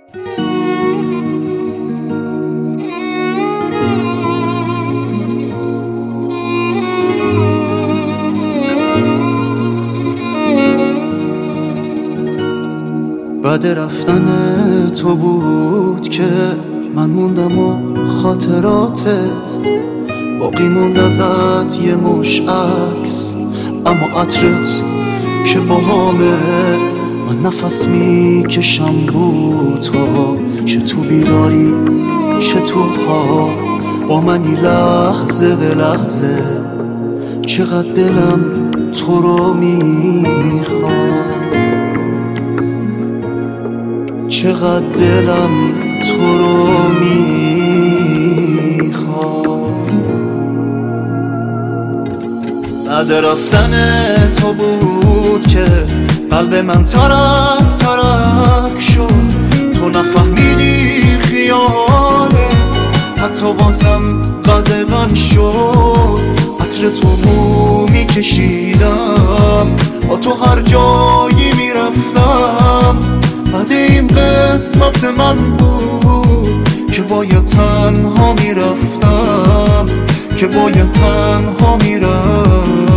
بعد رفتن تو بود که من موندم و خاطراتت باقی موند ازت یه مش عکس، اما عطرت که باهامه. من نفس میکشم بود تا چه تو بیداری چه تو خواب، با منی لحظه به لحظه. چقدر دلم تو رو میخواد، چقدر دلم تو رو میخواد. بعد رفتن تو بود که قلب من ترک ترک شد. تو نفهمیدی خیالت حتی واسم قدغن شد. عطر تو بو میکشیدم، با تو هر جایی میرفتم. بعد این قسمت من بود که باید تنها میرفتم، که باید تنها میرفتم.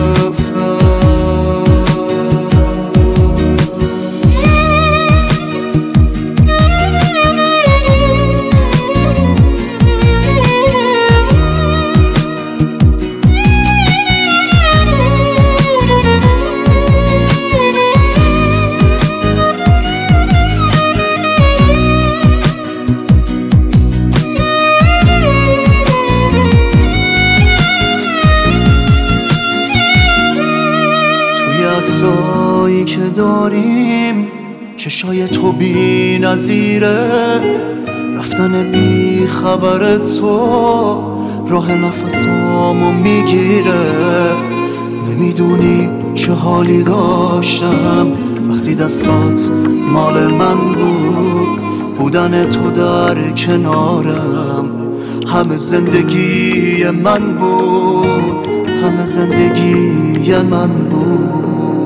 عکسایی که داریم چشای تو بی نظیره. رفتن بی خبر تو راه نفسامو میگیره. نمیدونی چه حالی داشتم وقتی دستات مال من بود. بودن تو در کنارم همه زندگی من بود، همه زندگی من بود.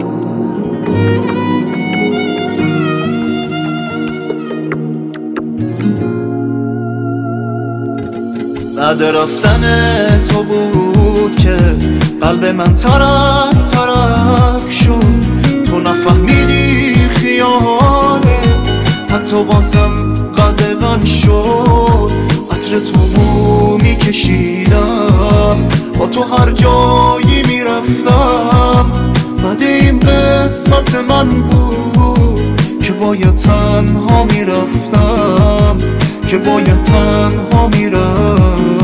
بعد رفتن تو بود که قلب من ترک ترک شد. تو نفهمیدی خیالت حتی واسم قدغن شد. عطر تو بو میکشیدم، با تو هر جایی میرفتم. بعد این قسمت من بود که باید تنها میرفتم، که باید تنها میرفتم.